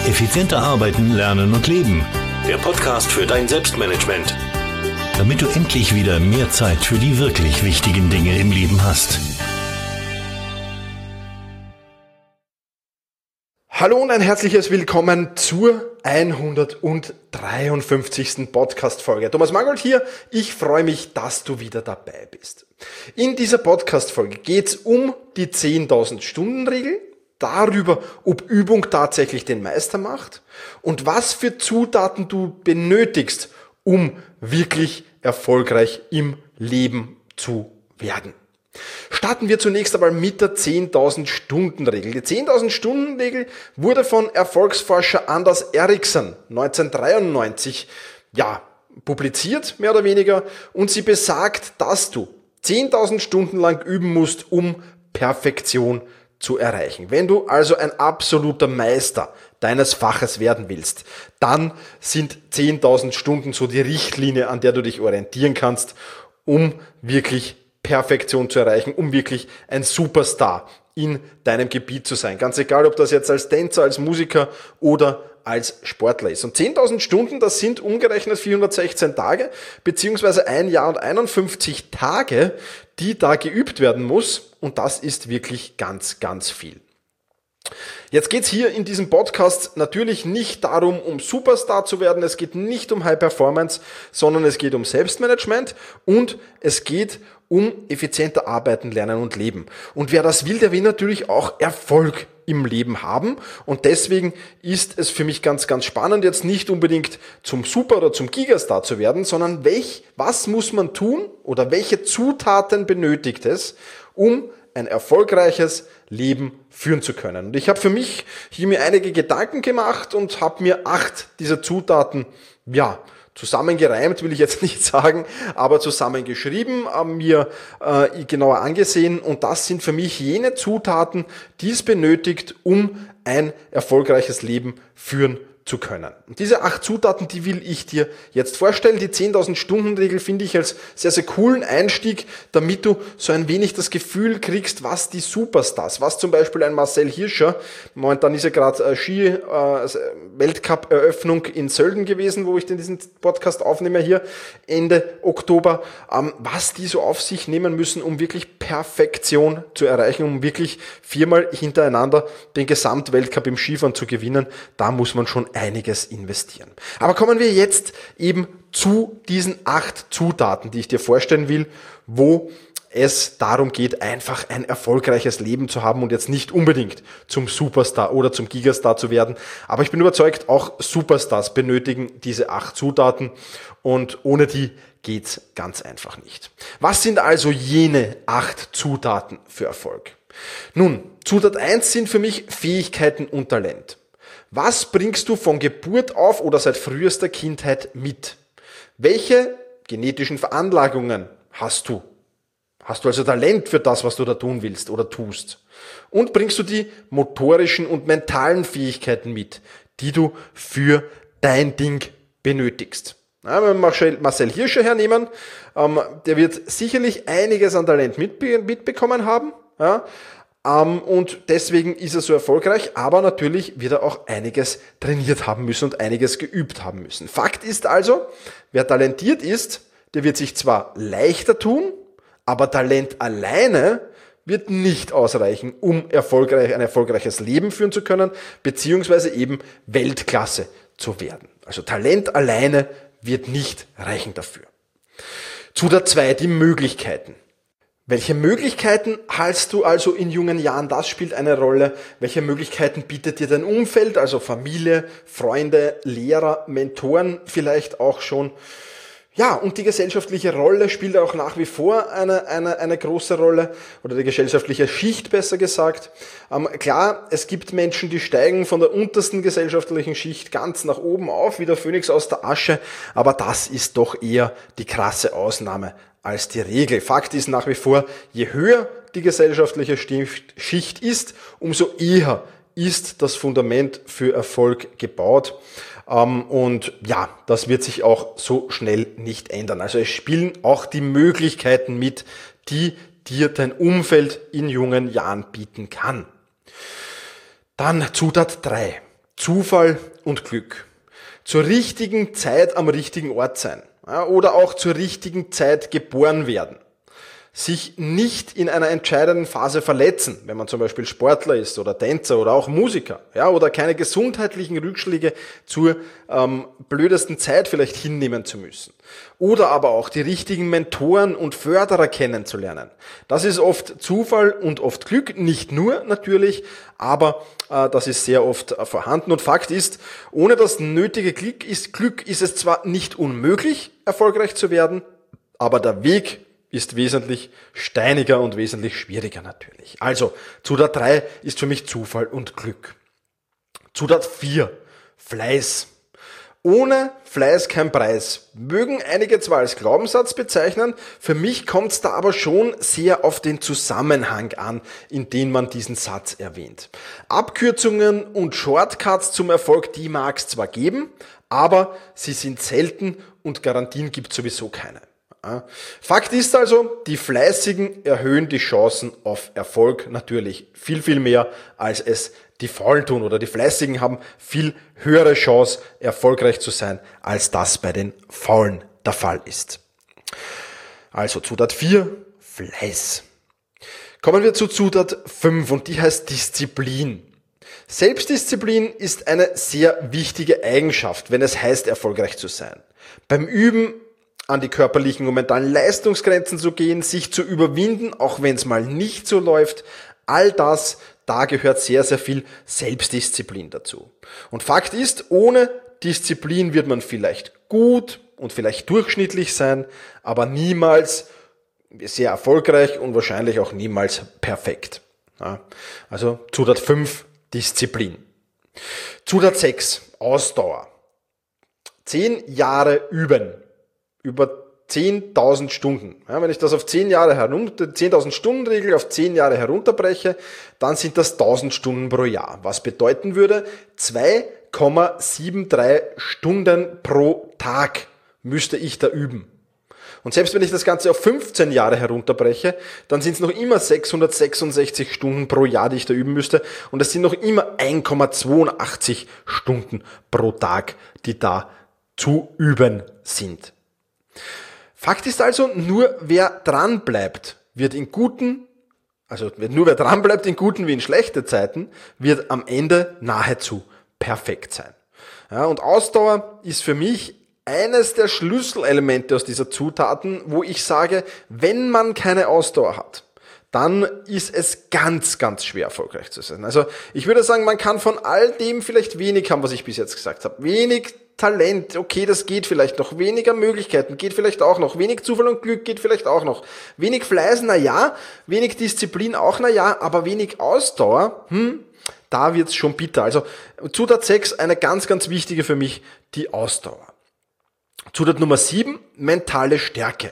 Effizienter arbeiten, lernen und leben. Der Podcast für dein Selbstmanagement. Damit du endlich wieder mehr Zeit für die wirklich wichtigen Dinge im Leben hast. Hallo und ein herzliches Willkommen zur 153. Podcast-Folge. Thomas Mangold hier. Ich freue mich, dass du wieder dabei bist. In dieser Podcast-Folge geht es um die 10.000 Stunden-Regel, darüber, ob Übung tatsächlich den Meister macht und was für Zutaten du benötigst, um wirklich erfolgreich im Leben zu werden. Starten wir zunächst einmal mit der 10.000 Stunden Regel. Die 10.000 Stunden Regel wurde von Erfolgsforscher Anders Ericsson 1993 publiziert, mehr oder weniger, und sie besagt, dass du 10.000 Stunden lang üben musst, um Perfektion zu erreichen. Wenn du also ein absoluter Meister deines Faches werden willst, dann sind 10.000 Stunden so die Richtlinie, an der du dich orientieren kannst, um wirklich Perfektion zu erreichen, um wirklich ein Superstar in deinem Gebiet zu sein. Ganz egal, ob das jetzt als Tänzer, als Musiker oder als Sportler ist. Und 10.000 Stunden, das sind umgerechnet 416 Tage, beziehungsweise 1 Jahr und 51 Tage, die da geübt werden muss. Und das ist wirklich ganz, ganz viel. Jetzt geht's hier in diesem Podcast natürlich nicht darum, um Superstar zu werden. Es geht nicht um High Performance, sondern es geht um Selbstmanagement und es geht um effizienter arbeiten, lernen und leben. Und wer das will, der will natürlich auch Erfolg im Leben haben. Und deswegen ist es für mich ganz, ganz spannend, jetzt nicht unbedingt zum Super- oder zum Gigastar zu werden, sondern was muss man tun oder welche Zutaten benötigt es, um ein erfolgreiches Leben führen zu können. Und ich habe für mich hier mir einige Gedanken gemacht und habe mir 8 dieser Zutaten, zusammengereimt, will ich jetzt nicht sagen, aber zusammengeschrieben, mir genauer angesehen. Und das sind für mich jene Zutaten, die es benötigt, um ein erfolgreiches Leben führen zu können. Und diese 8 Zutaten, die will ich dir jetzt vorstellen. Die 10.000 Stunden Regel finde ich als sehr, sehr coolen Einstieg, damit du so ein wenig das Gefühl kriegst, was die Superstars, was zum Beispiel ein Marcel Hirscher, momentan ist ja gerade Ski-Weltcup-Eröffnung in Sölden gewesen, wo ich diesen Podcast aufnehme hier Ende Oktober, was die so auf sich nehmen müssen, um wirklich Perfektion zu erreichen, um wirklich 4-mal hintereinander den Gesamtweltcup im Skifahren zu gewinnen. Da muss man schon einiges investieren. Aber kommen wir jetzt eben zu diesen 8 Zutaten, die ich dir vorstellen will, wo es darum geht, einfach ein erfolgreiches Leben zu haben und jetzt nicht unbedingt zum Superstar oder zum Gigastar zu werden. Aber ich bin überzeugt, auch Superstars benötigen diese 8 Zutaten und ohne die geht's ganz einfach nicht. Was sind also jene 8 Zutaten für Erfolg? Nun, Zutat 1 sind für mich Fähigkeiten und Talent. Was bringst du von Geburt auf oder seit frühester Kindheit mit? Welche genetischen Veranlagungen hast du? Hast du also Talent für das, was du da tun willst oder tust? Und bringst du die motorischen und mentalen Fähigkeiten mit, die du für dein Ding benötigst? Ja, wenn wir Marcel Hirscher hernehmen, der wird sicherlich einiges an Talent mitbekommen haben, ja. Und deswegen ist er so erfolgreich, aber natürlich wird er auch einiges trainiert haben müssen und einiges geübt haben müssen. Fakt ist also, wer talentiert ist, der wird sich zwar leichter tun, aber Talent alleine wird nicht ausreichen, um ein erfolgreiches Leben führen zu können, beziehungsweise eben Weltklasse zu werden. Also Talent alleine wird nicht reichen dafür. Zutat 2, die Möglichkeiten. Welche Möglichkeiten hast du also in jungen Jahren? Das spielt eine Rolle. Welche Möglichkeiten bietet dir dein Umfeld, also Familie, Freunde, Lehrer, Mentoren vielleicht auch schon? Ja, und die gesellschaftliche Rolle spielt auch nach wie vor eine große Rolle, oder die gesellschaftliche Schicht besser gesagt. Klar, es gibt Menschen, die steigen von der untersten gesellschaftlichen Schicht ganz nach oben auf, wie der Phönix aus der Asche, aber das ist doch eher die krasse Ausnahme als die Regel. Fakt ist nach wie vor, je höher die gesellschaftliche Schicht ist, umso eher ist das Fundament für Erfolg gebaut. Und ja, das wird sich auch so schnell nicht ändern. Also es spielen auch die Möglichkeiten mit, die dir dein Umfeld in jungen Jahren bieten kann. Dann Zutat 3. Zufall und Glück. Zur richtigen Zeit am richtigen Ort sein. Ja, oder auch zur richtigen Zeit geboren werden. Sich nicht in einer entscheidenden Phase verletzen, wenn man zum Beispiel Sportler ist oder Tänzer oder auch Musiker, ja, oder keine gesundheitlichen Rückschläge zur blödesten Zeit vielleicht hinnehmen zu müssen. Oder aber auch die richtigen Mentoren und Förderer kennenzulernen. Das ist oft Zufall und oft Glück, nicht nur natürlich, aber das ist sehr oft vorhanden. Und Fakt ist, ohne das nötige Glück ist es zwar nicht unmöglich, erfolgreich zu werden, aber der Weg ist wesentlich steiniger und wesentlich schwieriger natürlich. Also, Zutat 3 ist für mich Zufall und Glück. Zutat 4, Fleiß. Ohne Fleiß kein Preis. Mögen einige zwar als Glaubenssatz bezeichnen, für mich kommt es da aber schon sehr auf den Zusammenhang an, in den man diesen Satz erwähnt. Abkürzungen und Shortcuts zum Erfolg, die mag es zwar geben, aber sie sind selten und Garantien gibt es sowieso keine. Fakt ist also, die Fleißigen erhöhen die Chancen auf Erfolg natürlich viel, viel mehr, als es die Faulen tun. Oder die Fleißigen haben viel höhere Chance, erfolgreich zu sein, als das bei den Faulen der Fall ist. Also Zutat 4, Fleiß. Kommen wir zu Zutat 5 und die heißt Disziplin. Selbstdisziplin ist eine sehr wichtige Eigenschaft, wenn es heißt, erfolgreich zu sein. Beim Üben an die körperlichen und mentalen Leistungsgrenzen zu gehen, sich zu überwinden, auch wenn es mal nicht so läuft, all das, da gehört sehr, sehr viel Selbstdisziplin dazu. Und Fakt ist, ohne Disziplin wird man vielleicht gut und vielleicht durchschnittlich sein, aber niemals sehr erfolgreich und wahrscheinlich auch niemals perfekt. Ja, also Zutat 5, Disziplin. Zutat 6, Ausdauer. 10 Jahre üben. Über 10.000 Stunden. Ja, wenn ich das auf 10 Jahre 10.000 Stunden Regel auf 10 Jahre herunterbreche, dann sind das 1.000 Stunden pro Jahr. Was bedeuten würde, 2,73 Stunden pro Tag müsste ich da üben. Und selbst wenn ich das Ganze auf 15 Jahre herunterbreche, dann sind es noch immer 666 Stunden pro Jahr, die ich da üben müsste. Und es sind noch immer 1,82 Stunden pro Tag, die da zu üben sind. Fakt ist also, nur wer dranbleibt, wird in guten wie in schlechten Zeiten, wird am Ende nahezu perfekt sein. Ja, und Ausdauer ist für mich eines der Schlüsselelemente aus dieser Zutaten, wo ich sage, wenn man keine Ausdauer hat, dann ist es ganz, ganz schwer erfolgreich zu sein. Also ich würde sagen, man kann von all dem vielleicht wenig haben, was ich bis jetzt gesagt habe. Wenig Talent, okay, das geht vielleicht noch. Weniger Möglichkeiten geht vielleicht auch noch. Wenig Zufall und Glück geht vielleicht auch noch. Wenig Fleiß, na ja. Wenig Disziplin auch, na ja. Aber wenig Ausdauer, da wird's schon bitter. Also Zutat 6, eine ganz, ganz wichtige für mich, die Ausdauer. Zutat Nummer 7, mentale Stärke.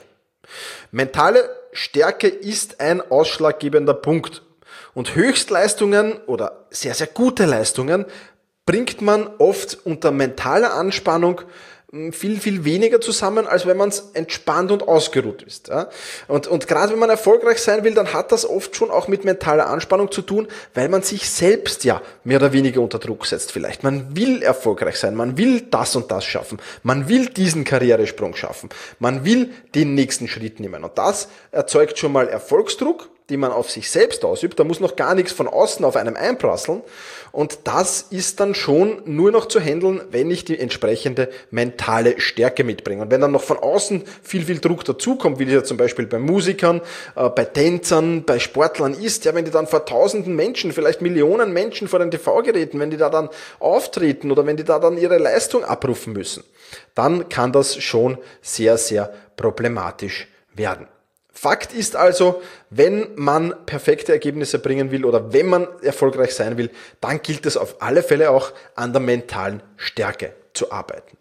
Mentale Stärke ist ein ausschlaggebender Punkt. Und Höchstleistungen oder sehr, sehr gute Leistungen bringt man oft unter mentaler Anspannung viel, viel weniger zusammen, als wenn man es entspannt und ausgeruht ist. Ja? Und gerade wenn man erfolgreich sein will, dann hat das oft schon auch mit mentaler Anspannung zu tun, weil man sich selbst ja mehr oder weniger unter Druck setzt vielleicht. Man will erfolgreich sein, man will das und das schaffen, man will diesen Karrieresprung schaffen, man will den nächsten Schritt nehmen. Und das erzeugt schon mal Erfolgsdruck, die man auf sich selbst ausübt. Da muss noch gar nichts von außen auf einem einprasseln. Und das ist dann schon nur noch zu handeln, wenn ich die entsprechende mentale Stärke mitbringe. Und wenn dann noch von außen viel, viel Druck dazukommt, wie das ja zum Beispiel bei Musikern, bei Tänzern, bei Sportlern ist, ja, wenn die dann vor tausenden Menschen, vielleicht Millionen Menschen vor den TV-Geräten, wenn die da dann auftreten oder wenn die da dann ihre Leistung abrufen müssen, dann kann das schon sehr, sehr problematisch werden. Fakt ist also, wenn man perfekte Ergebnisse bringen will oder wenn man erfolgreich sein will, dann gilt es auf alle Fälle auch an der mentalen Stärke zu arbeiten.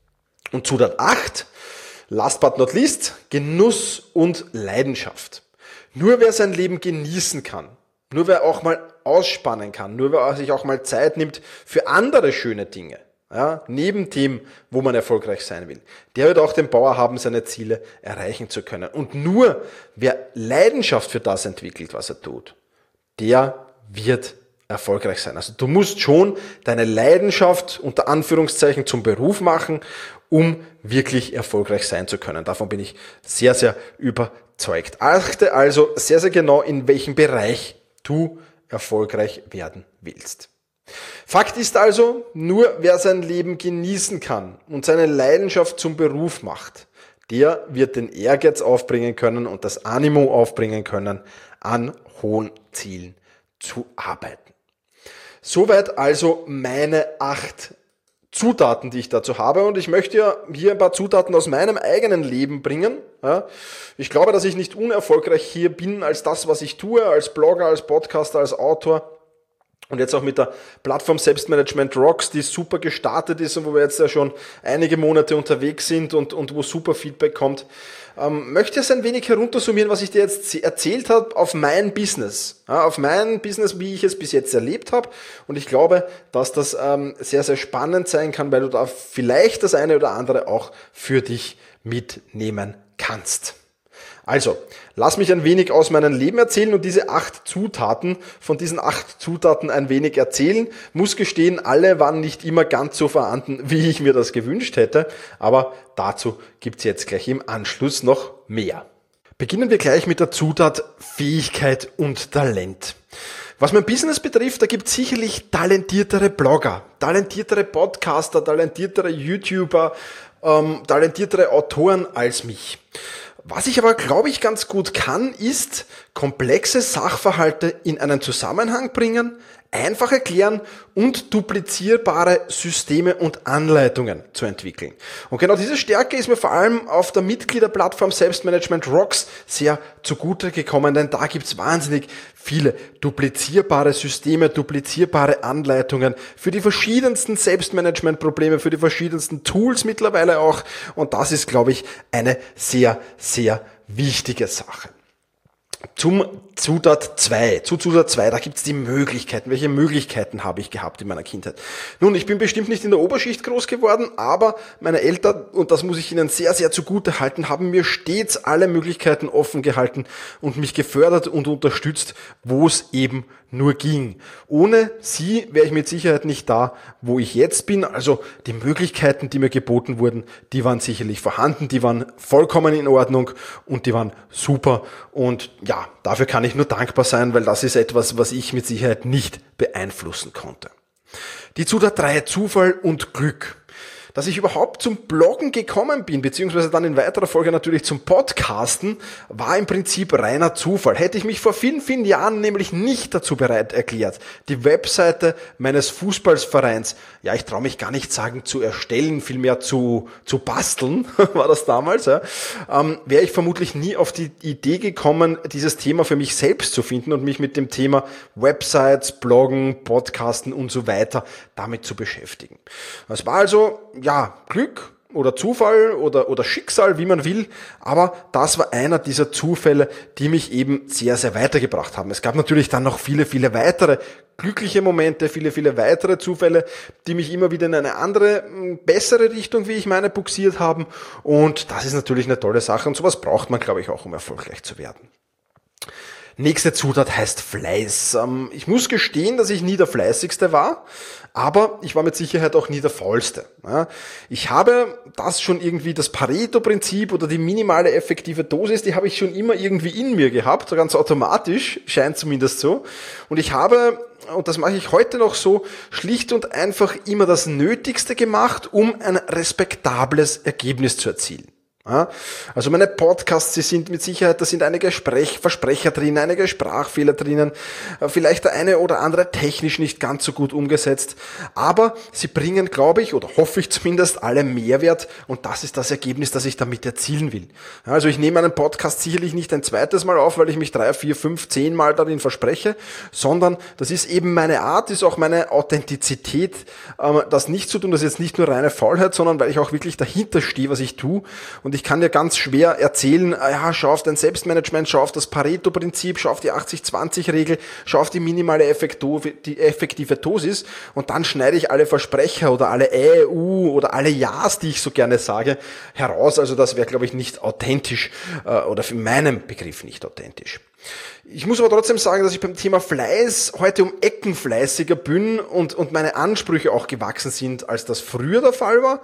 Und Zutat 8, last but not least, Genuss und Leidenschaft. Nur wer sein Leben genießen kann, nur wer auch mal ausspannen kann, nur wer sich auch mal Zeit nimmt für andere schöne Dinge, ja, neben dem, wo man erfolgreich sein will, der wird auch den Power haben, seine Ziele erreichen zu können. Und nur wer Leidenschaft für das entwickelt, was er tut, der wird erfolgreich sein. Also du musst schon deine Leidenschaft unter Anführungszeichen zum Beruf machen, um wirklich erfolgreich sein zu können. Davon bin ich sehr, sehr überzeugt. Achte also sehr, sehr genau, in welchem Bereich du erfolgreich werden willst. Fakt ist also, nur wer sein Leben genießen kann und seine Leidenschaft zum Beruf macht, der wird den Ehrgeiz aufbringen können und das Animo aufbringen können, an hohen Zielen zu arbeiten. Soweit also meine 8 Zutaten, die ich dazu habe, und ich möchte ja hier ein paar Zutaten aus meinem eigenen Leben bringen. Ich glaube, dass ich nicht unerfolgreich hier bin als das, was ich tue, als Blogger, als Podcaster, als Autor. Und jetzt auch mit der Plattform Selbstmanagement Rocks, die super gestartet ist und wo wir jetzt ja schon einige Monate unterwegs sind und wo super Feedback kommt, möchte ich es ein wenig heruntersummieren, was ich dir jetzt erzählt habe, auf mein Business. Auf mein Business, wie ich es bis jetzt erlebt habe. Und ich glaube, dass das sehr, sehr spannend sein kann, weil du da vielleicht das eine oder andere auch für dich mitnehmen kannst. Also, lass mich ein wenig aus meinem Leben erzählen und diese 8 Zutaten, von diesen 8 Zutaten ein wenig erzählen. Muss gestehen, alle waren nicht immer ganz so vorhanden, wie ich mir das gewünscht hätte, aber dazu gibt's jetzt gleich im Anschluss noch mehr. Beginnen wir gleich mit der Zutat Fähigkeit und Talent. Was mein Business betrifft, da gibt es sicherlich talentiertere Blogger, talentiertere Podcaster, talentiertere YouTuber, talentiertere Autoren als mich. Was ich aber, glaube ich, ganz gut kann, ist komplexe Sachverhalte in einen Zusammenhang bringen, einfach erklären und duplizierbare Systeme und Anleitungen zu entwickeln. Und genau diese Stärke ist mir vor allem auf der Mitgliederplattform Selbstmanagement Rocks sehr zugute gekommen, denn da gibt's wahnsinnig viele duplizierbare Systeme, duplizierbare Anleitungen für die verschiedensten Selbstmanagement-Probleme, für die verschiedensten Tools mittlerweile auch. Und das ist, glaube ich, eine sehr, sehr wichtige Sache. Zu Zutat 2, da gibt's die Möglichkeiten. Welche Möglichkeiten habe ich gehabt in meiner Kindheit? Nun, ich bin bestimmt nicht in der Oberschicht groß geworden, aber meine Eltern, und das muss ich ihnen sehr, sehr zugute halten, haben mir stets alle Möglichkeiten offen gehalten und mich gefördert und unterstützt, wo es eben nur ging. Ohne sie wäre ich mit Sicherheit nicht da, wo ich jetzt bin. Also die Möglichkeiten, die mir geboten wurden, die waren sicherlich vorhanden, die waren vollkommen in Ordnung und die waren super. Und ja, dafür kann ich nur dankbar sein, weil das ist etwas, was ich mit Sicherheit nicht beeinflussen konnte. Die Zutat 3, Zufall und Glück. Dass ich überhaupt zum Bloggen gekommen bin, beziehungsweise dann in weiterer Folge natürlich zum Podcasten, war im Prinzip reiner Zufall. Hätte ich mich vor vielen, vielen Jahren nämlich nicht dazu bereit erklärt, die Webseite meines Fußballvereins, ja, ich traue mich gar nicht sagen zu erstellen, vielmehr zu basteln, war das damals, ja, wäre ich vermutlich nie auf die Idee gekommen, dieses Thema für mich selbst zu finden und mich mit dem Thema Websites, Bloggen, Podcasten und so weiter damit zu beschäftigen. Es war also ja, Glück oder Zufall oder Schicksal, wie man will, aber das war einer dieser Zufälle, die mich eben sehr, sehr weitergebracht haben. Es gab natürlich dann noch viele, viele weitere glückliche Momente, viele, viele weitere Zufälle, die mich immer wieder in eine andere, bessere Richtung, wie ich meine, buxiert haben, und das ist natürlich eine tolle Sache und sowas braucht man, glaube ich, auch, um erfolgreich zu werden. Nächste Zutat heißt Fleiß. Ich muss gestehen, dass ich nie der Fleißigste war, aber ich war mit Sicherheit auch nie der Faulste. Ich habe das schon irgendwie, das Pareto-Prinzip oder die minimale effektive Dosis, die habe ich schon immer irgendwie in mir gehabt, ganz automatisch, scheint zumindest so. Und ich habe, und das mache ich heute noch so, schlicht und einfach immer das Nötigste gemacht, um ein respektables Ergebnis zu erzielen. Also meine Podcasts, sie sind mit Sicherheit, da sind einige Versprecher drin, einige Sprachfehler drinnen, vielleicht der eine oder andere technisch nicht ganz so gut umgesetzt, aber sie bringen, glaube ich, oder hoffe ich zumindest, alle Mehrwert, und das ist das Ergebnis, das ich damit erzielen will. Also ich nehme einen Podcast sicherlich nicht ein zweites Mal auf, weil ich mich 3, 4, 5, 10 Mal darin verspreche, sondern das ist eben meine Art, ist auch meine Authentizität, das nicht zu tun, das ist jetzt nicht nur reine Faulheit, sondern weil ich auch wirklich dahinter stehe, was ich tue. Und ich kann dir ganz schwer erzählen, ja, schau auf dein Selbstmanagement, schau auf das Pareto-Prinzip, schau auf die 80-20-Regel, schau auf die minimale effektive Dosis, und dann schneide ich alle Versprecher oder alle oder alle Ja's, die ich so gerne sage, heraus. Also das wäre, glaube ich, nicht authentisch oder für meinen Begriff nicht authentisch. Ich muss aber trotzdem sagen, dass ich beim Thema Fleiß heute um Ecken fleißiger bin und meine Ansprüche auch gewachsen sind, als das früher der Fall war.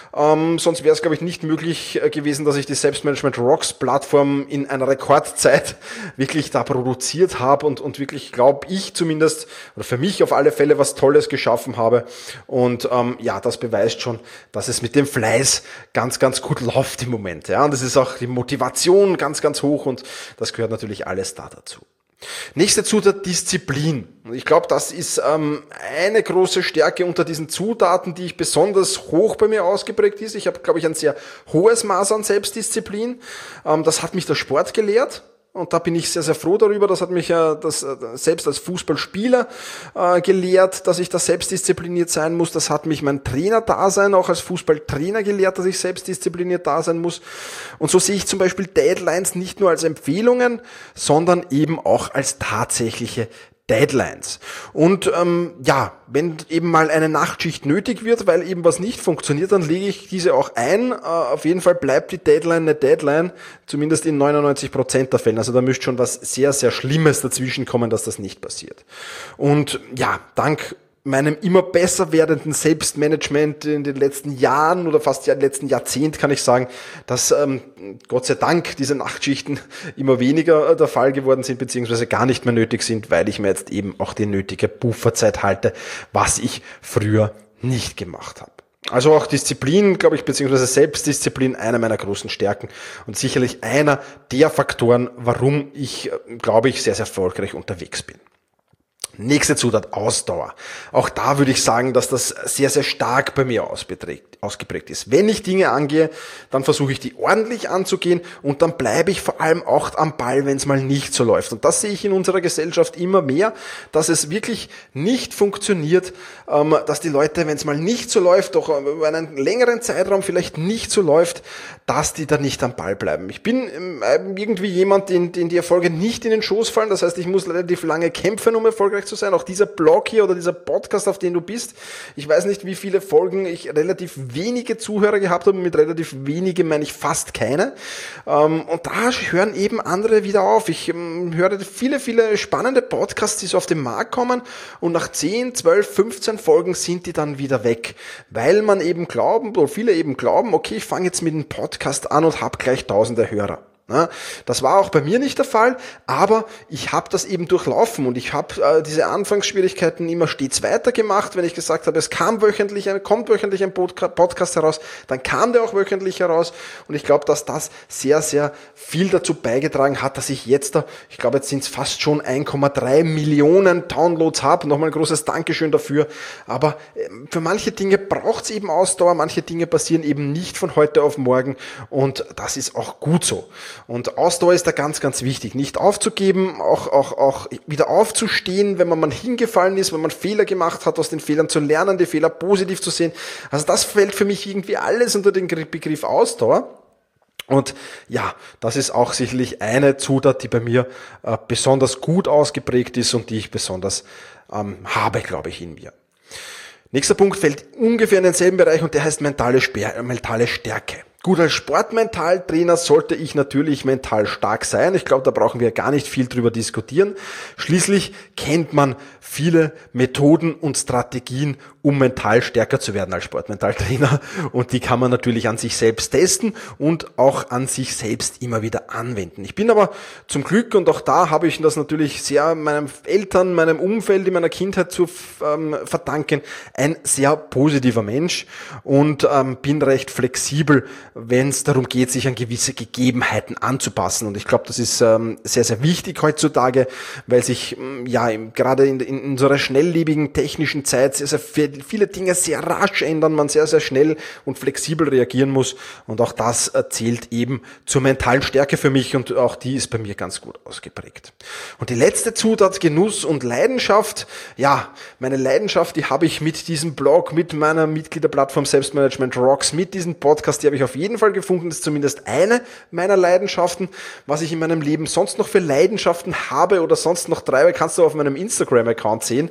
Sonst wäre es, glaube ich, nicht möglich gewesen, dass ich die Selbstmanagement Rocks Plattform in einer Rekordzeit wirklich da produziert habe und wirklich, glaube ich zumindest, oder für mich auf alle Fälle was Tolles geschaffen habe. Und das beweist schon, dass es mit dem Fleiß ganz, ganz gut läuft im Moment. Ja, und das ist auch die Motivation ganz, ganz hoch und das gehört natürlich alles da dazu. Nächste Zutat, Disziplin. Ich glaube, das ist eine große Stärke unter diesen Zutaten, die besonders hoch bei mir ausgeprägt ist. Ich habe, glaube ich, ein sehr hohes Maß an Selbstdisziplin. Das hat mich der Sport gelehrt. Und da bin ich sehr, sehr froh darüber. Das hat mich ja selbst als Fußballspieler gelehrt, dass ich da selbstdiszipliniert sein muss. Das hat mich mein Trainerdasein auch als Fußballtrainer gelehrt, dass ich selbstdiszipliniert da sein muss. Und so sehe ich zum Beispiel Deadlines nicht nur als Empfehlungen, sondern eben auch als tatsächliche Deadlines. Und wenn eben mal eine Nachtschicht nötig wird, weil eben was nicht funktioniert, dann lege ich diese auch ein. Auf jeden Fall bleibt die Deadline eine Deadline, zumindest in 99% der Fällen. Also da müsste schon was sehr, sehr Schlimmes dazwischen kommen, dass das nicht passiert. Und ja, dank meinem immer besser werdenden Selbstmanagement in den letzten Jahren oder fast im letzten Jahrzehnt kann ich sagen, dass Gott sei Dank diese Nachtschichten immer weniger der Fall geworden sind, beziehungsweise gar nicht mehr nötig sind, weil ich mir jetzt eben auch die nötige Pufferzeit halte, was ich früher nicht gemacht habe. Also auch Disziplin, glaube ich, beziehungsweise Selbstdisziplin, einer meiner großen Stärken und sicherlich einer der Faktoren, warum ich, glaube ich, sehr, sehr erfolgreich unterwegs bin. Nächste Zutat, Ausdauer. Auch da würde ich sagen, dass das sehr, sehr stark bei mir ausgeprägt ist. Wenn ich Dinge angehe, dann versuche ich die ordentlich anzugehen und dann bleibe ich vor allem auch am Ball, wenn es mal nicht so läuft. Und das sehe ich in unserer Gesellschaft immer mehr, dass es wirklich nicht funktioniert, dass die Leute, wenn es mal nicht so läuft, doch über einen längeren Zeitraum vielleicht nicht so läuft, dass die da nicht am Ball bleiben. Ich bin irgendwie jemand, den die Erfolge nicht in den Schoß fallen. Das heißt, ich muss relativ lange kämpfen, um erfolgreich zu sein. Auch dieser Blog hier oder dieser Podcast, auf den du bist. Ich weiß nicht, wie viele Folgen ich relativ wenige Zuhörer gehabt habe. Mit relativ wenige meine ich fast keine. Und da hören eben andere wieder auf. Ich höre viele, viele spannende Podcasts, die so auf den Markt kommen und nach 10, 12, 15 Folgen sind die dann wieder weg. Weil man eben glauben, oder viele eben glauben, okay, ich fange jetzt mit einem Podcast an und habe gleich tausende Hörer. Das war auch bei mir nicht der Fall, aber ich habe das eben durchlaufen und ich habe diese Anfangsschwierigkeiten immer stets weitergemacht. Wenn ich gesagt habe, es kommt wöchentlich ein Podcast heraus, dann kam der auch wöchentlich heraus und ich glaube, dass das sehr, sehr viel dazu beigetragen hat, dass ich jetzt ich glaube, jetzt sind es fast schon 1,3 Millionen Downloads habe. Nochmal ein großes Dankeschön dafür, aber für manche Dinge braucht es eben Ausdauer, manche Dinge passieren eben nicht von heute auf morgen und das ist auch gut so. Und Ausdauer ist da ganz, ganz wichtig. Nicht aufzugeben, auch wieder aufzustehen, wenn man mal hingefallen ist, wenn man Fehler gemacht hat, aus den Fehlern zu lernen, die Fehler positiv zu sehen. Also das fällt für mich irgendwie alles unter den Begriff Ausdauer. Und ja, das ist auch sicherlich eine Zutat, die bei mir besonders gut ausgeprägt ist und die ich besonders habe, glaube ich, in mir. Nächster Punkt fällt ungefähr in denselben Bereich und der heißt mentale Stärke. Gut, als Sportmentaltrainer sollte ich natürlich mental stark sein. Ich glaube, da brauchen wir gar nicht viel drüber diskutieren. Schließlich kennt man viele Methoden und Strategien, um mental stärker zu werden als Sportmentaltrainer. Und die kann man natürlich an sich selbst testen und auch an sich selbst immer wieder anwenden. Ich bin aber zum Glück, und auch da habe ich das natürlich sehr meinen Eltern, meinem Umfeld in meiner Kindheit zu verdanken, ein sehr positiver Mensch und bin recht flexibel, wenn es darum geht, sich an gewisse Gegebenheiten anzupassen. Und ich glaube, das ist sehr, sehr wichtig heutzutage, weil sich gerade in unserer schnelllebigen technischen Zeit sehr, sehr viele Dinge sehr rasch ändern, man sehr, sehr schnell und flexibel reagieren muss. Und auch das zählt eben zur mentalen Stärke für mich und auch die ist bei mir ganz gut ausgeprägt. Und die letzte Zutat, Genuss und Leidenschaft. Ja, meine Leidenschaft, die habe ich mit diesem Blog, mit meiner Mitgliederplattform Selbstmanagement Rocks, mit diesem Podcast, die habe ich auf jeden jeden Fall gefunden, das ist zumindest eine meiner Leidenschaften. Was ich in meinem Leben sonst noch für Leidenschaften habe oder sonst noch treibe, kannst du auf meinem Instagram-Account sehen.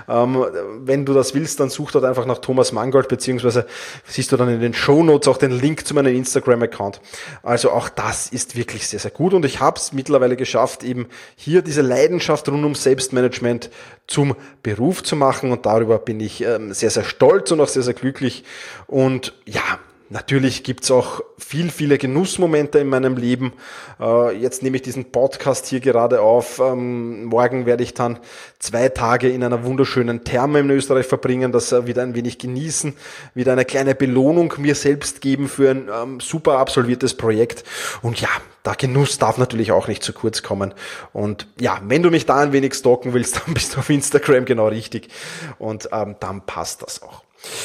Wenn du das willst, dann such dort einfach nach Thomas Mangold, beziehungsweise siehst du dann in den Shownotes auch den Link zu meinem Instagram-Account. Also auch das ist wirklich sehr, sehr gut und ich habe es mittlerweile geschafft, eben hier diese Leidenschaft rund um Selbstmanagement zum Beruf zu machen und darüber bin ich sehr, sehr stolz und auch sehr, sehr glücklich. Und ja, natürlich gibt's auch viele Genussmomente in meinem Leben. Jetzt nehme ich diesen Podcast hier gerade auf. Morgen werde ich dann 2 Tage in einer wunderschönen Therme in Österreich verbringen, das wieder ein wenig genießen, wieder eine kleine Belohnung mir selbst geben für ein super absolviertes Projekt. Und ja, der Genuss darf natürlich auch nicht zu kurz kommen. Und ja, wenn du mich da ein wenig stalken willst, dann bist du auf Instagram genau richtig. Und dann passt das auch.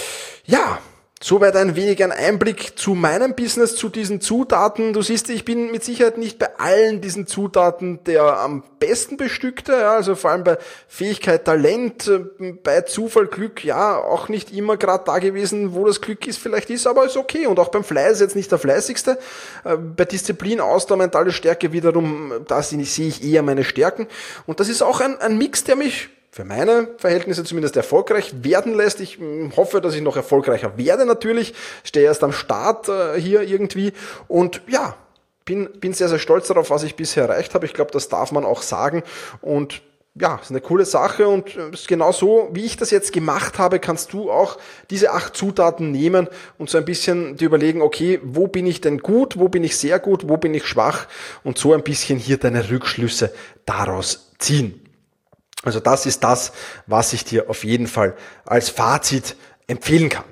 Ja, soweit ein wenig ein Einblick zu meinem Business, zu diesen Zutaten. Du siehst, ich bin mit Sicherheit nicht bei allen diesen Zutaten der am besten bestückte, ja, also vor allem bei Fähigkeit, Talent, bei Zufall, Glück, ja, auch nicht immer gerade da gewesen, wo das Glück vielleicht ist, aber ist okay. Und auch beim Fleiß jetzt nicht der fleißigste. Bei Disziplin, Ausdauer, mentale Stärke wiederum, da sehe ich eher meine Stärken. Und das ist auch ein Mix, der mich für meine Verhältnisse zumindest erfolgreich werden lässt. Ich hoffe, dass ich noch erfolgreicher werde natürlich. Stehe erst am Start hier irgendwie. Und ja, bin sehr, sehr stolz darauf, was ich bisher erreicht habe. Ich glaube, das darf man auch sagen. Und ja, ist eine coole Sache. Und ist genau so, wie ich das jetzt gemacht habe, kannst du auch diese 8 Zutaten nehmen und so ein bisschen dir überlegen, okay, wo bin ich denn gut, wo bin ich sehr gut, wo bin ich schwach? Und so ein bisschen hier deine Rückschlüsse daraus ziehen. Also das ist das, was ich dir auf jeden Fall als Fazit empfehlen kann.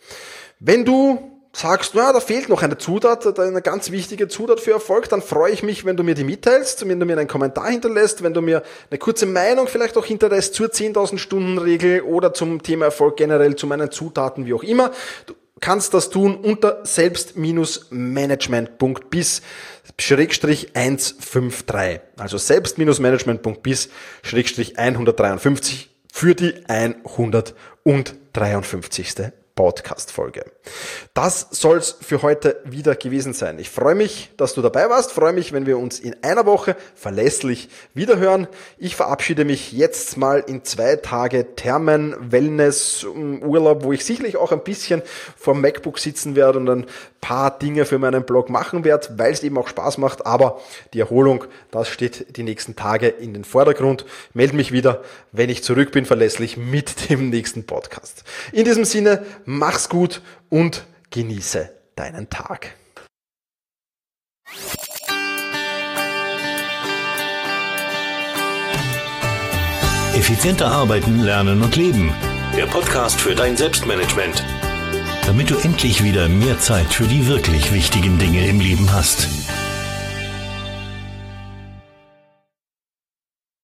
Wenn du sagst, na, da fehlt noch eine Zutat, eine ganz wichtige Zutat für Erfolg, dann freue ich mich, wenn du mir die mitteilst, wenn du mir einen Kommentar hinterlässt, wenn du mir eine kurze Meinung vielleicht auch hinterlässt zur 10.000 Stunden Regel oder zum Thema Erfolg generell, zu meinen Zutaten, wie auch immer. Du kannst das tun unter selbst-management.bis/153. Also selbst-management.bis/153 für die 153. Podcast-Folge. Das soll's für heute wieder gewesen sein. Ich freue mich, dass du dabei warst. Freue mich, wenn wir uns in einer Woche verlässlich wiederhören. Ich verabschiede mich jetzt mal in 2 Tage Thermen, Wellness, Urlaub, wo ich sicherlich auch ein bisschen vorm MacBook sitzen werde und ein paar Dinge für meinen Blog machen werde, weil es eben auch Spaß macht. Aber die Erholung, das steht die nächsten Tage in den Vordergrund. Melde mich wieder, wenn ich zurück bin, verlässlich mit dem nächsten Podcast. In diesem Sinne, mach's gut und genieße deinen Tag. Effizienter arbeiten, lernen und leben. Der Podcast für dein Selbstmanagement. Damit du endlich wieder mehr Zeit für die wirklich wichtigen Dinge im Leben hast.